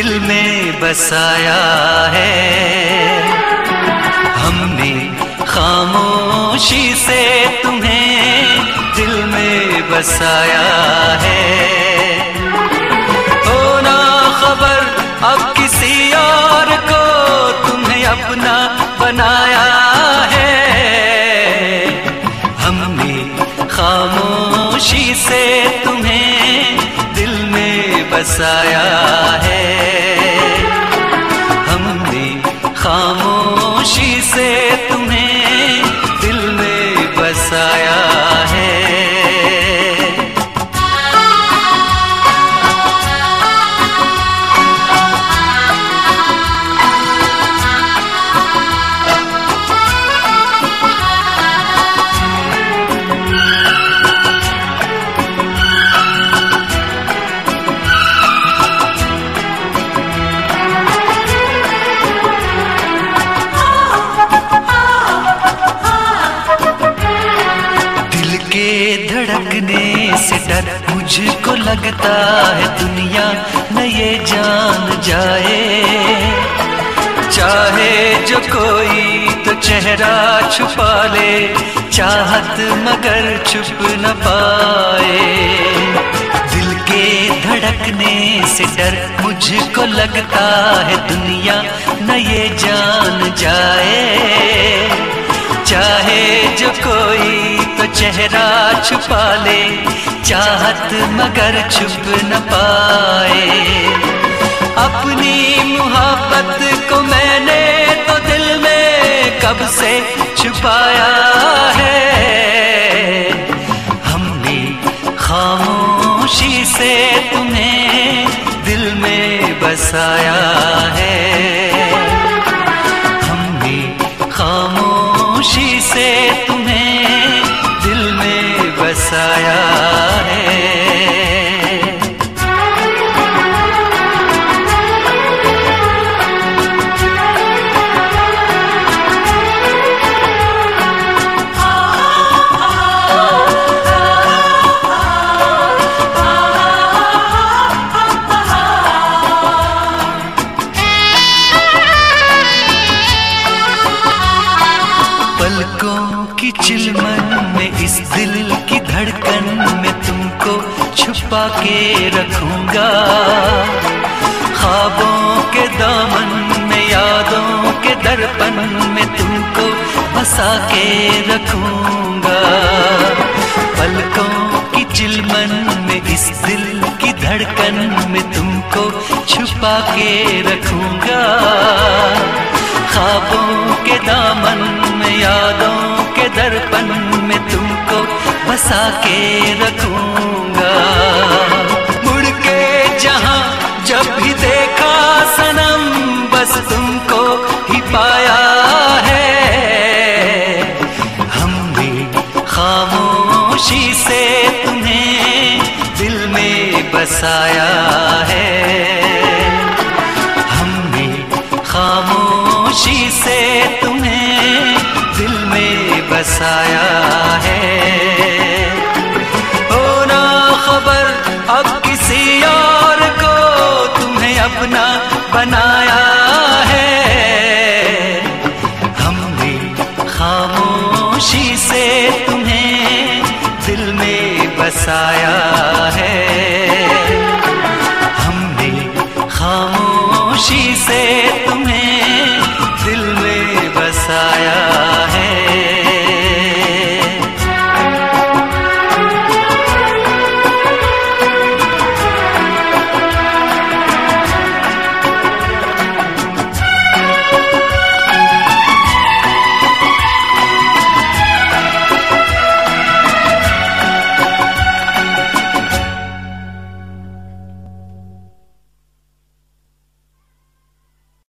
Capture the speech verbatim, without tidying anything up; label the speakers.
Speaker 1: दिल में बसाया है। हमने खामोशी से तुम्हें दिल में बसाया है। हो ना खबर अब किसी और को तुम्हें अपना बनाया है। हमने खामोशी से तुम्हें दिल में बसाया है। हमने खामोशी से तुम्हें दिल में बसाया है। धड़कने से डर मुझको लगता है दुनिया न ये जान जाए। चाहे जो कोई तो चेहरा छुपा ले, चाहत मगर छुप न पाए। दिल के धड़कने से डर मुझको लगता है दुनिया न ये जान जाए। चाहे जो कोई तो चेहरा छुपा ले, चाहत मगर छुप न पाए। अपनी मोहब्बत को मैंने तो दिल में कब से छुपाया है। हमने खामोशी से तुम्हें दिल में बसाया है। हमने खामोशी से तुम्हें दिल में बसाया है। पलकों की चिलमन में इस दिल की धड़कन में तुमको छुपा के रखूंगा। ख्वाबों के दामन में यादों के दर्पण में तुमको बसा के रखूंगा। पलकों की चिलमन में इस दिल की धड़कन में तुमको छुपा के रखूंगा। ख्वाबों के दामन में यादों के दर्पण में तुमको बसा के रखूंगा। मुड़ के जहां जब भी देखा सनम बस तुमको ही पाया है। हमने खामोशी से तुम्हें दिल में बसाया है। हमने खामोशी से तुम्हें दिल में बसाया है। हो ना खबर अब किसी और को तुम्हें अपना बनाया है। हमने खामोशी से तुम्हें दिल में बसाया है। हमने खामोशी से तुम्हें दिल में बसाया है।